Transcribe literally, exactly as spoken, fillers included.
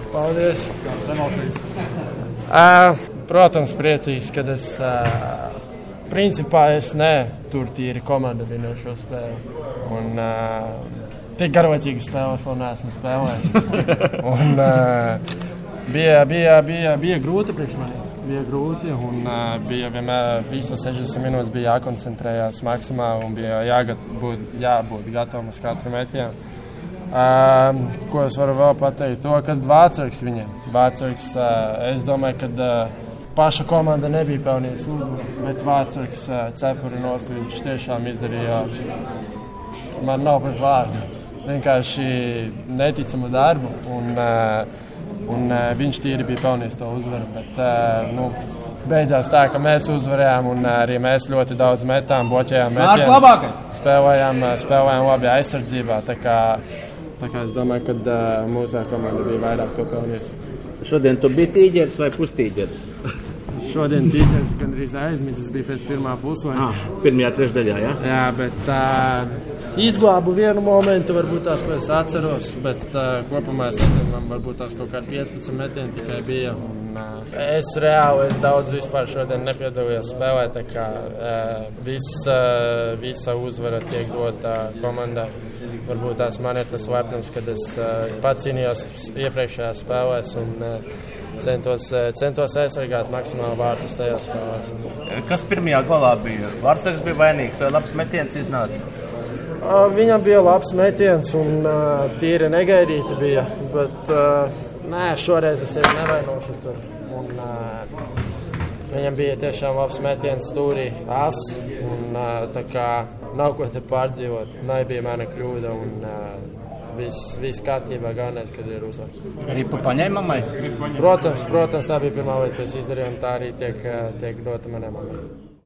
Paldies! Kādas emocijas? Uh, protams, priecīgs, kad es, uh, principā es ne, tur tīri komanda vinēju šo spēli. Un uh, tik garlaicīgu spēles vēl neesmu spēlējis. Un uh, bija, bija, bija, bija grūti priekš mani. Bija grūti un uh, bija vienmēr visas sešdesmit minūtes bija jākoncentrējās maksimāli un bija jābūt, jābūt gatavam uz katru metienu. Uh, ko es varu vēl pateikt? To, kad Vācarks viņiem. Vācarks, uh, es domāju, ka uh, paša komanda nebija pelnījusi uzvaru, bet Vācarks uh, cepuri nofi, viņš tiešām izdarīja. Man nav pat vārdu. Vienkārši neticamu darbu un uh, Un uh, viņš tīri bija pelnījis to uzvaru, bet uh, nu, beidzās tā, ka mēs uzvarējām un uh, arī mēs ļoti daudz metām, bloķējām metienus. Spēlējām, uh, spēlējām labi aizsardzībā, tā kā, tā kā es domāju, ka uh, mūsu komanda bija vairāk to pelnījusi. Šodien tu biji tīģeris vai pustīģeris? Šodien tīģeris gandrīz aizmitis, bija pēc pirmā puslaika. Ah, pirmajā trešdaļā, jā? Jā, bet uh, izglābu vienu momentu, varbūt tās es atceros, bet uh, kopumā es nezinu, man varbūt tās kaut kādi piecpadsmit metieni tikai bija. Un, uh, es reāli, es daudz vispār šodien nepiedalījos spēlē, tā kā uh, vis, uh, visa uzvara tiek dota komandai. Varbūt tās man ir tas lepnums, kad es uh, pats cīnījos iepriekšējās spēlēs un uh, centos, uh, centos aizsargāt maksimāli vārtus tajās spēlēs. Kas pirmajā golā bija? Vārtsargs bija vainīgs vai labs metiens iznāca? Uh, viņam bija labs metiens un uh, tīri negaidīti bija, bet uh, nē, šoreiz es sevi nevainošu tur. Un, uh, viņam bija tiešām labs metiens stūrī as un uh, tā kā nav ko te pārdzīvot. Nebija mana kļūda un uh, viss vis kārtībā galvenais, kad ir uzvars. Ripu paņēmamai? Protams, protams, tā bija pirmā lieta, ko es izdarīju un tā arī tiek, tiek dota manai mammai.